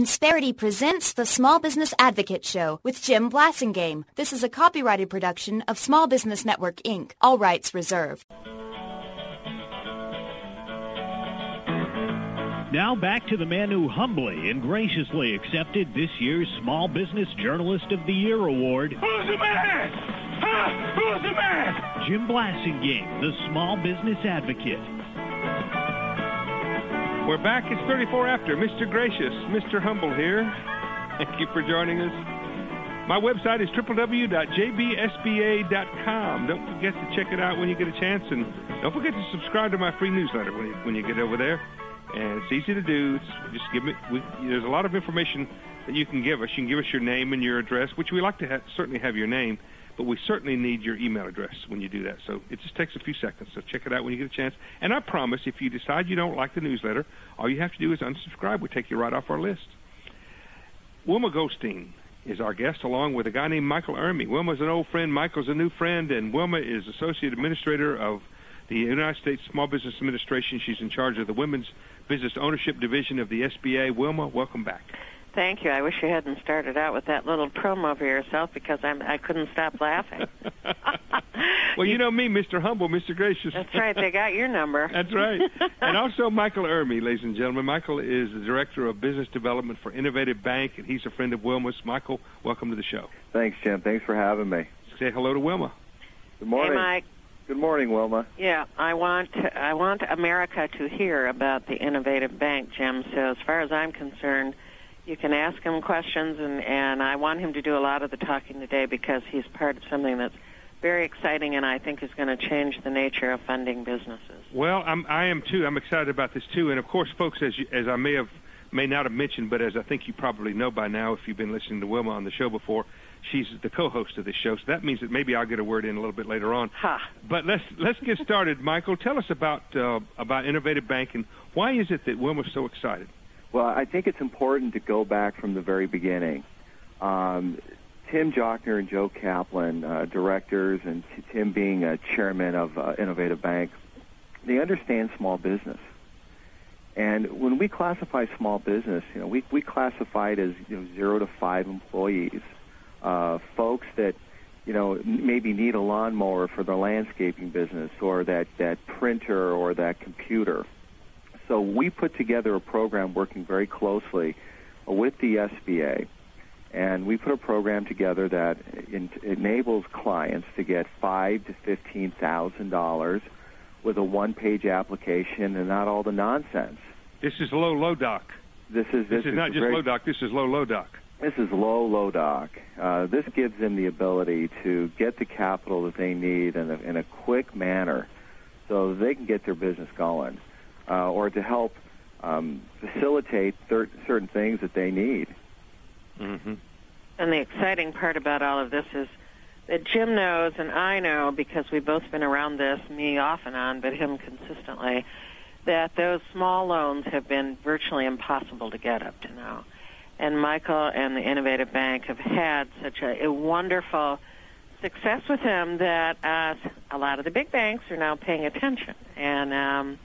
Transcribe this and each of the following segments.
Insperity presents the Small Business Advocate Show with Jim Blasingame. This is a copyrighted production of Small Business Network, Inc. All rights reserved. Now back to the man who humbly and graciously accepted this year's Small Business Journalist of the Year award. Who's the man? Huh? Who's the man? Jim Blasingame, the Small Business Advocate. We're back. It's 34 after. Mr. Gracious, Mr. Humble here. Thank you for joining us. My website is www.jbsba.com. Don't forget to check it out when you get a chance, and don't forget to subscribe to my free newsletter when you get over there. And it's easy to do. Just give me. There's a lot of information that you can give us. You can give us your name and your address, which we like to certainly have your name, but we certainly need your email address when you do that. So it just takes a few seconds. So check it out when you get a chance. And I promise, if you decide you don't like the newsletter, all you have to do is unsubscribe. We take you right off our list. Wilma Goldstein is our guest, along with a guy named Michael Ermey. Wilma's an old friend. Michael's a new friend. And Wilma is Associate Administrator of the United States Small Business Administration. She's in charge of the Women's Business Ownership Division of the SBA. Wilma, welcome back. Thank you. I wish you hadn't started out with that little promo for yourself because I couldn't stop laughing. Well, you know me, Mr. Humble, Mr. Gracious. That's right. They got your number. That's right. And also Michael Ermey, ladies and gentlemen. Michael is the Director of Business Development for Innovative Bank, and he's a friend of Wilma's. Michael, welcome to the show. Thanks, Jim. Thanks for having me. Say hello to Wilma. Good morning. Hey, Mike. Good morning, Wilma. Yeah, I want America to hear about the Innovative Bank, Jim. So as far as I'm concerned, you can ask him questions, and I want him to do a lot of the talking today because he's part of something that's very exciting and I think is going to change the nature of funding businesses. Well, I am too. I'm excited about this too. And of course, folks, as I may not have mentioned, but as I think you probably know by now, if you've been listening to Wilma on the show before, she's the co-host of this show. So that means that maybe I'll get a word in a little bit later on. But let's get started. Michael, tell us about Innovative Bank and why is it that Wilma's so excited? Well, I think it's important to go back from the very beginning. Tim Jochner and Joe Kaplan, directors, and Tim being a chairman of Innovative Bank, they understand small business. And when we classify small business, we classify it as 0 to 5 employees, folks that maybe need a lawnmower for their landscaping business, or that printer or that computer. So we put together a program working very closely with the SBA, and we put a program together that enables clients to get $5,000 to $15,000 with a one-page application and not all the nonsense. This is low doc. This is not just low doc. This is low doc. This is low doc. This gives them the ability to get the capital that they need in a quick manner, so they can get their business going. Or to help facilitate certain things that they need. Mm-hmm. And the exciting part about all of this is that Jim knows, and I know, because we've both been around this, me off and on, but him consistently, that those small loans have been virtually impossible to get up to now. And Michael and the Innovative Bank have had such a wonderful success with him that a lot of the big banks are now paying attention. And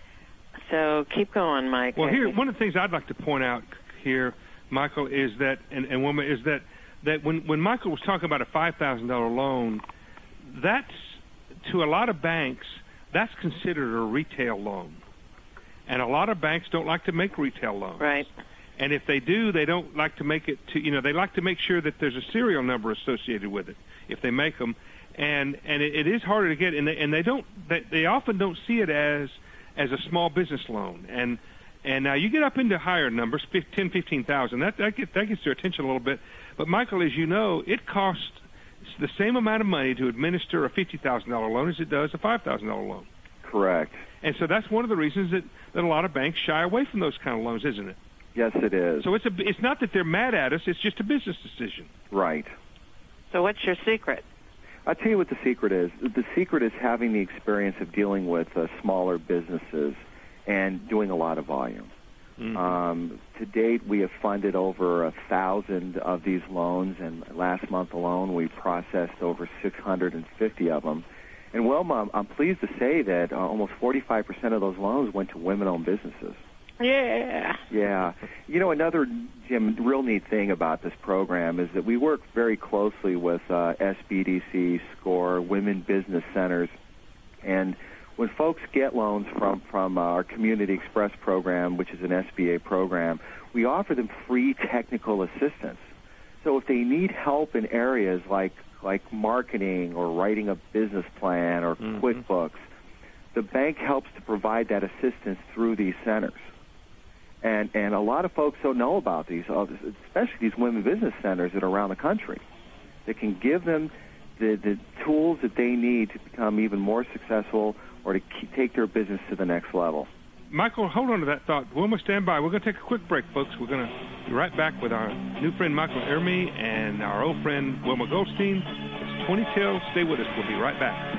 so keep going, Mike. Well, here, one of the things I'd like to point out here, Michael, is that, and Wilma, is that when Michael was talking about a $5,000 loan, that's, to a lot of banks, that's considered a retail loan. And a lot of banks don't like to make retail loans. Right. And if they do, they don't like to make it to, they like to make sure that there's a serial number associated with it if they make them. And it is harder to get, and they often don't see it as a small business loan, and now you get up into higher numbers, 10, 15,000. That gets their attention a little bit. But Michael, as you know, it costs the same amount of money to administer a $50,000 loan as it does a $5,000 loan. Correct. And so that's one of the reasons that a lot of banks shy away from those kind of loans, isn't it? Yes, it is. So it's not that they're mad at us; it's just a business decision. Right. So what's your secret? I'll tell you what the secret is. The secret is having the experience of dealing with smaller businesses and doing a lot of volume. Mm-hmm. To date, we have funded over 1,000 of these loans, and last month alone, we processed over 650 of them. And, Wilma, I'm pleased to say that almost 45% of those loans went to women-owned businesses. Yeah. Yeah. You know, another, Jim, real neat thing about this program is that we work very closely with SBDC, SCORE, Women Business Centers, and when folks get loans from our Community Express program, which is an SBA program, we offer them free technical assistance. So if they need help in areas like marketing or writing a business plan or QuickBooks, the bank helps to provide that assistance through these centers. And a lot of folks don't know about these, especially these women business centers that are around the country, that can give them the tools that they need to become even more successful or to take their business to the next level. Michael, hold on to that thought. Wilma, stand by. We're going to take a quick break, folks. We're going to be right back with our new friend Michael Ermey and our old friend Wilma Goldstein. It's 20 Till. Stay with us. We'll be right back.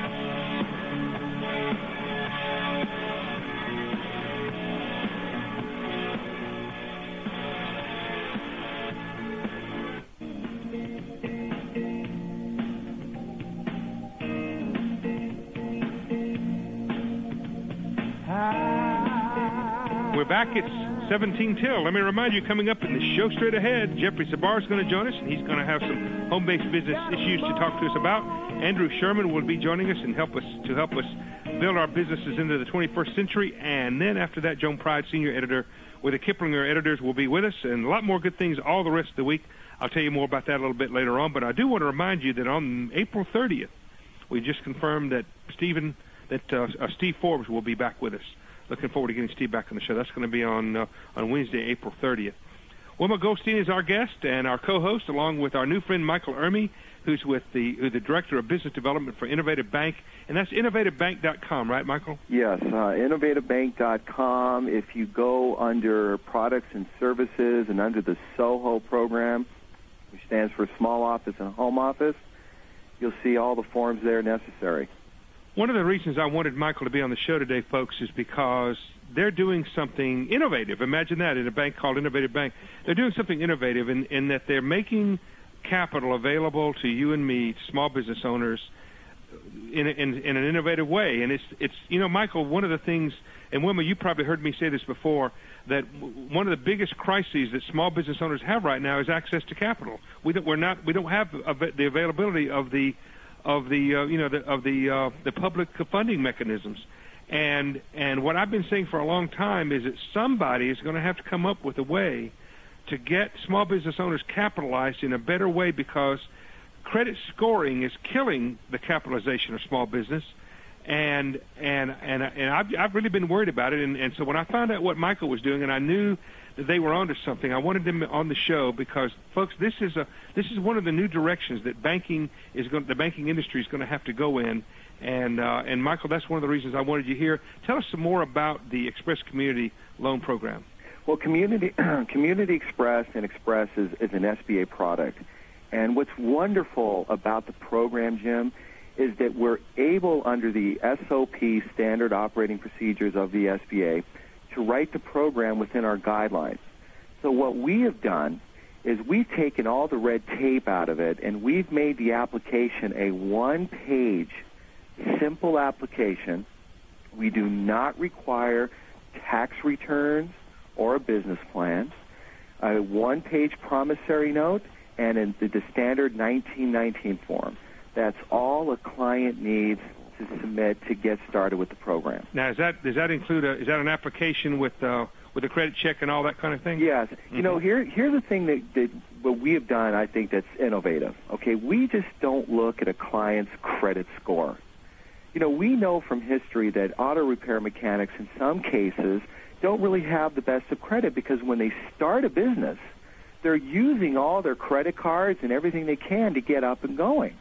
We're back. It's 17 Till. Let me remind you, coming up in the show straight ahead, Jeffrey Sabar is going to join us, and he's going to have some home-based business issues to talk to us about. Andrew Sherman will be joining us and help us build our businesses into the 21st century. And then after that, Joan Pride, senior editor with the Kiplinger Editors, will be with us, and a lot more good things all the rest of the week. I'll tell you more about that a little bit later on. But I do want to remind you that on April 30th, we just confirmed that Steve Forbes will be back with us. Looking forward to getting Steve back on the show. That's going to be on Wednesday, April 30th. Wilma Goldstein is our guest and our co-host, along with our new friend Michael Ermey, who's the Director of Business Development for Innovative Bank. And that's innovativebank.com, right, Michael? Yes, innovativebank.com. If you go under Products and Services and under the SOHO program, which stands for Small Office and Home Office, you'll see all the forms there necessary. One of the reasons I wanted Michael to be on the show today, folks, is because they're doing something innovative. Imagine that, in a bank called Innovative Bank. They're doing something innovative in that they're making capital available to you and me, small business owners, in an innovative way. And it's Michael, one of the things, and Wilma, you probably heard me say this before, that one of the biggest crises that small business owners have right now is access to capital. We don't have the availability of the public funding mechanisms, and what I've been saying for a long time is that somebody is going to have to come up with a way to get small business owners capitalized in a better way, because credit scoring is killing the capitalization of small business, and I've really been worried about it, and so when I found out what Michael was doing, and I knew that they were onto something, I wanted them on the show because, folks, this is one of the new directions that the banking industry is going to have to go in, and Michael, that's one of the reasons I wanted you here. Tell us some more about the Express Community Loan Program. Well, Community Express and Express is an SBA product, and what's wonderful about the program, Jim, is that we're able, under the SOP, Standard Operating Procedures of the SBA, to write the program within our guidelines. So what we have done is we've taken all the red tape out of it, and we've made the application a one-page, simple application. We do not require tax returns or a business plan, a one-page promissory note, and the standard 1919 form. That's all a client needs to submit to get started with the program. Now, does that include is that an application with a credit check and all that kind of thing? Yes. Mm-hmm. Here's the thing that what we have done, I think, that's innovative. Okay, we just don't look at a client's credit score. We know from history that auto repair mechanics, in some cases, don't really have the best of credit, because when they start a business, they're using all their credit cards and everything they can to get up and going.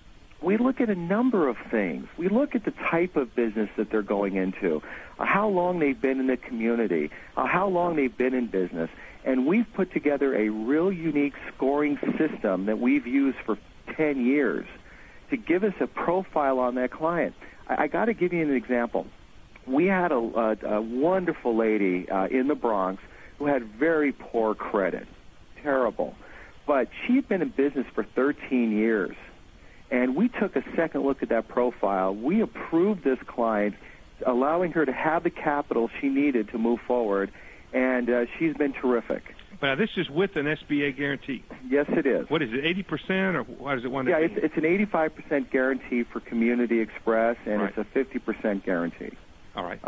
We look at a number of things. We look at the type of business that they're going into, how long they've been in the community, how long they've been in business, and we've put together a real unique scoring system that we've used for 10 years to give us a profile on that client. I got to give you an example. We had a wonderful lady in the Bronx who had very poor credit, terrible, but she'd been in business for 13 years. And we took a second look at that profile. We approved this client allowing her to have the capital she needed to move forward, and she's been terrific. But this is with an SBA guarantee. Yes, it is. What is it, 80%, or what does it want to be? Yeah, it's an 85% guarantee for Community Express, and Right. it's a 50% guarantee. All right.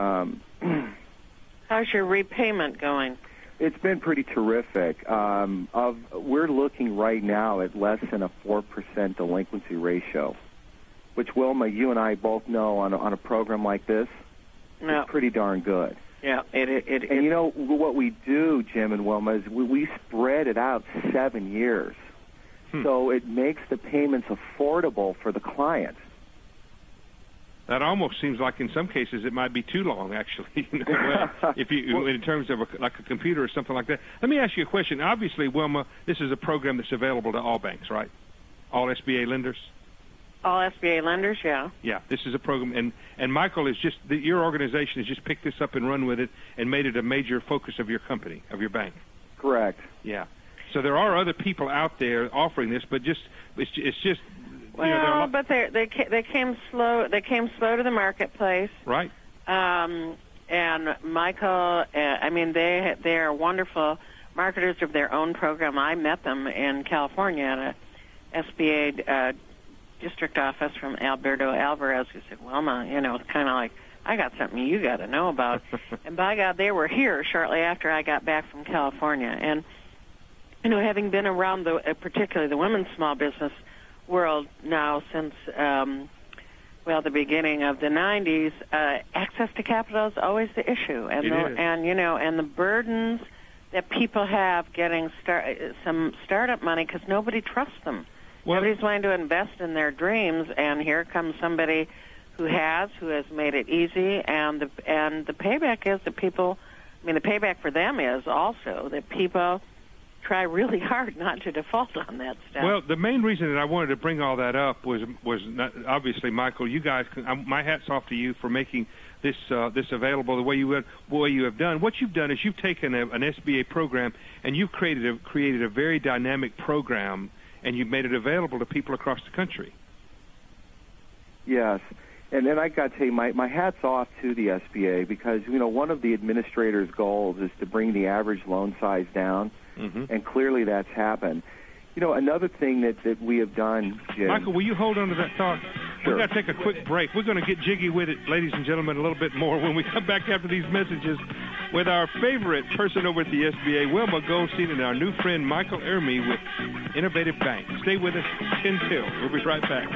How's your repayment going? It's been pretty terrific. We're looking right now at less than a 4% delinquency ratio, which, Wilma, you and I both know on a program like this, No. is pretty darn good. Yeah, And you know what we do, Jim and Wilma, is we spread it out 7 years, so it makes the payments affordable for the client. That almost seems like in some cases it might be too long, actually. You know, if you, in terms of like a computer or something like that. Let me ask you a question. Obviously, Wilma, this is a program that's available to all banks, right? All SBA lenders. all SBA lenders, yeah. Yeah, this is a program, and Michael is just your organization has just picked this up and run with it and made it a major focus of your company, of your bank. Correct. Yeah. So there are other people out there offering this, but it's just. Well, but they came slow. They came slow to the marketplace, right? And Michael, I mean, they are wonderful marketers of their own program. I met them in California at a SBA district office from Alberto Alvarez, who said, "Wilma, you know, it's kind of like I got something you got to know about." And by God, they were here shortly after I got back from California, and you know, having been around particularly the women's small business world now since the beginning of the 90s, access to capital is always the issue, and the burdens that people have getting some startup money because nobody trusts them. Well, nobody's willing to invest in their dreams, and here comes somebody who has made it easy, and the payback is that people. I mean, the payback for them is also that people try really hard not to default on that stuff. Well, the main reason that I wanted to bring all that up was not, obviously, Michael, you guys, my hat's off to you for making this available the way you have done. What you've done is you've taken an SBA program and you've created a very dynamic program, and you've made it available to people across the country. Yes. And then I got to tell you, my hat's off to the SBA because, you know, one of the administrator's goals is to bring the average loan size down. Mm-hmm. And clearly that's happened. You know, another thing that we have done, Jim. Michael, will you hold on to that thought? Sure. We've got to take a quick break. We're going to get jiggy with it, ladies and gentlemen, a little bit more when we come back after these messages with our favorite person over at the SBA, Wilma Goldstein, and our new friend Michael Ermey with Innovative Bank. Stay with us 10 till. We'll be right back.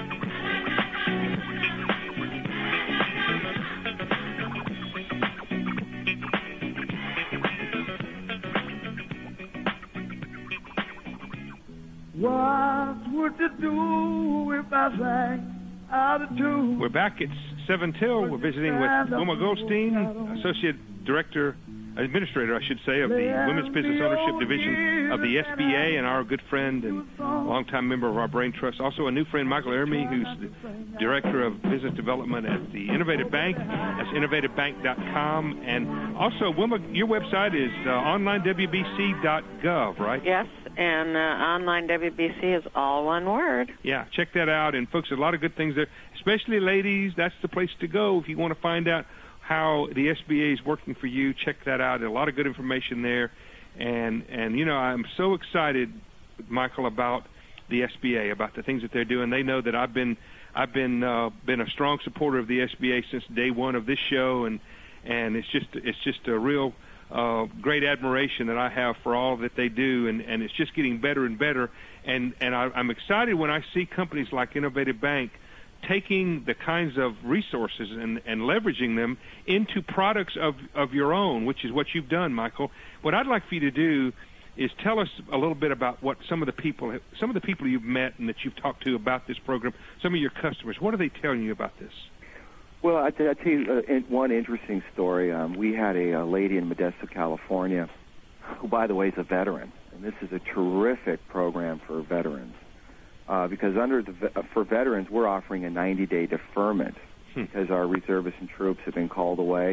What would you do if I sang out of tune? We're back at 7 till. We're visiting with Wilma Goldstein, Associate Director, Administrator, I should say, of the Women's Business Ownership Division of the SBA, and our good friend and longtime member of our Brain Trust. Also a new friend, Michael Ermey, who's the Director of Business Development at the Innovative Bank. That's innovativebank.com. And also, Wilma, your website is onlinewbc.gov, right? Yes, and online WBC is all one word. Yeah, check that out. And, folks, there's a lot of good things there, especially ladies. That's the place to go if you want to find out how the SBA is working for you. Check that out. There's a lot of good information there. And you know, I'm so excited, Michael, about the SBA, about the things that they're doing. They know that I've been a strong supporter of the SBA since day one of this show, and it's just a real great admiration that I have for all that they do, and it's just getting better and better. And I'm excited when I see companies like Innovative Bank taking the kinds of resources and leveraging them into products of your own, which is what you've done, Michael. What I'd like for you to do is tell us a little bit about what some of the people you've met and that you've talked to about this program, some of your customers. What are they telling you about this? Well, I'll tell you one interesting story. We had a lady in Modesto, California, who, by the way, is a veteran. And this is a terrific program for veterans. Because for veterans, we're offering a 90-day deferment because our reservists and troops have been called away.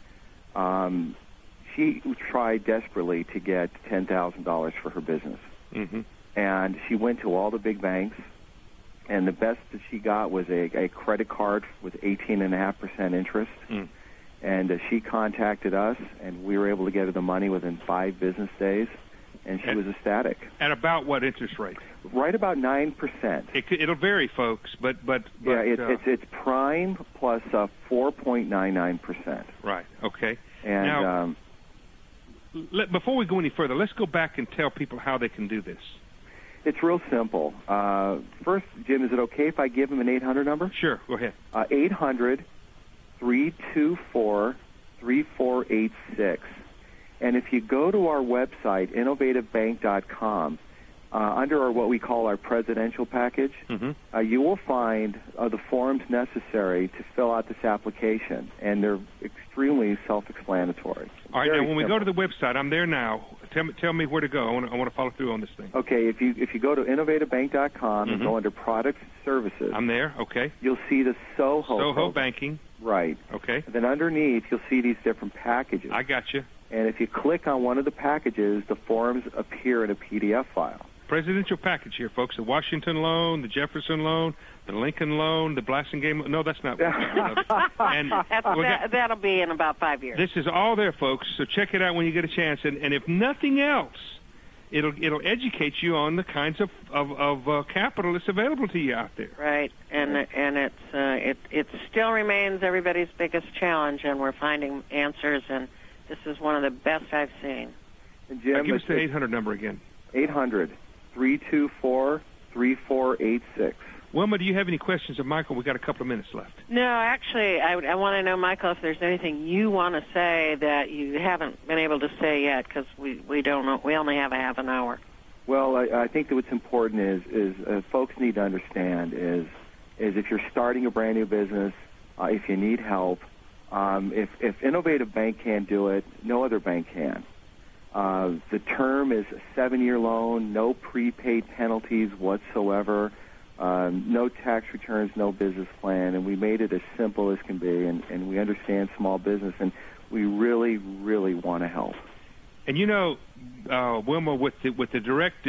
She tried desperately to get $10,000 for her business. Mm-hmm. And she went to all the big banks, and the best that she got was a credit card with 18.5% interest. Mm. And she contacted us, and we were able to get her the money within 5 business days, and she was ecstatic. At about what interest rate? Right about 9%. It'll vary, folks, but yeah, it's prime plus 4.99%. Right. Okay. And now, before we go any further, let's go back and tell people how they can do this. It's real simple. First, Jim, is it okay if I give them an 800 number? Sure. Go ahead. 800-324-3486. And if you go to our website, innovativebank.com, under what we call our presidential package, you will find the forms necessary to fill out this application, and they're extremely self-explanatory. All right, now when we go to the website, I'm there now. Tell me where to go. I want to follow through on this thing. Okay, if you go to innovativebank.com and go under products and services, I'm there. Okay. You'll see the Soho banking. Right. Okay. And then underneath, you'll see these different packages. I got you. And if you click on one of the packages, the forms appear in a PDF file. Presidential package here, folks. The Washington loan, the Jefferson loan, the Lincoln loan, the Blasingame. No, that's not. And that'll be in about 5 years. This is all there, folks. So check it out when you get a chance. And if nothing else, it'll educate you on the kinds of capital that's available to you out there. Right. And it still remains everybody's biggest challenge, and we're finding answers. And this is one of the best I've seen. And Jim, give us the 800 number again. 800-324-3486. Wilma, do you have any questions of Michael? We've got a couple of minutes left. No, actually, I want to know, Michael, if there's anything you want to say that you haven't been able to say yet, because we don't know. We only have a half an hour. Well, I think that what's important is folks need to understand is if you're starting a brand new business, if you need help, if Innovative Bank can't do it, no other bank can. The term is a 7-year loan, no prepaid penalties whatsoever, no tax returns, no business plan, and we made it as simple as can be, and we understand small business, and we really, really want to help. And you know, Wilma, with the direct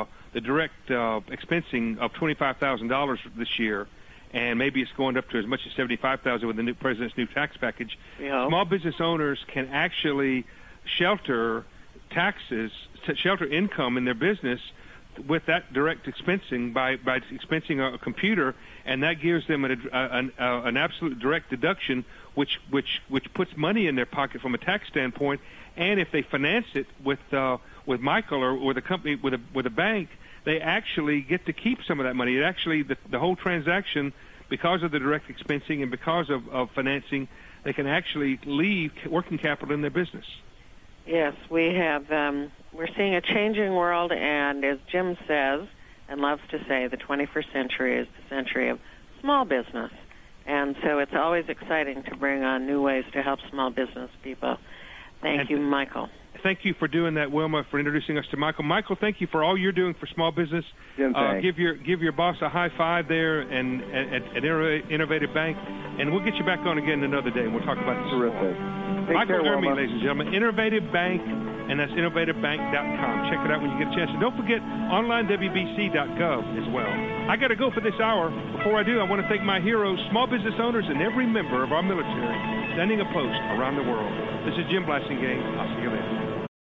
expensing of $25,000 this year, and maybe it's going up to as much as $75,000 with the new president's new tax package, small business owners can actually shelter taxes, shelter income in their business with that direct expensing by expensing a computer, and that gives them an absolute direct deduction, which puts money in their pocket from a tax standpoint. And if they finance it with Michael or with a company with a bank, they actually get to keep some of that money. It actually the whole transaction, because of the direct expensing and because of financing, they can actually leave working capital in their business. Yes, we have. We're seeing a changing world, and as Jim says and loves to say, the 21st century is the century of small business. And so it's always exciting to bring on new ways to help small business people. Thank you, Michael. Thank you for doing that, Wilma, for introducing us to Michael. Michael, thank you for all you're doing for small business. Jim, give your boss a high five there and at Innovative Bank, and we'll get you back on again another day, and we'll talk about this. Terrific. Michael Gurmey, ladies and gentlemen, Innovative Bank, and that's innovativebank.com. Check it out when you get a chance. And don't forget onlinewbc.gov as well. I got to go for this hour. Before I do, I want to thank my heroes, small business owners, and every member of our military standing a post around the world. This is Jim Blasingame. I'll see you later.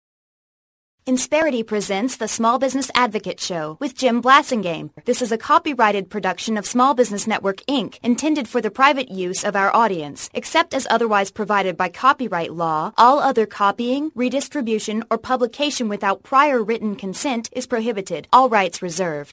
Insperity presents the Small Business Advocate Show with Jim Blasingame. This is a copyrighted production of Small Business Network, Inc., intended for the private use of our audience. Except as otherwise provided by copyright law, all other copying, redistribution, or publication without prior written consent is prohibited. All rights reserved.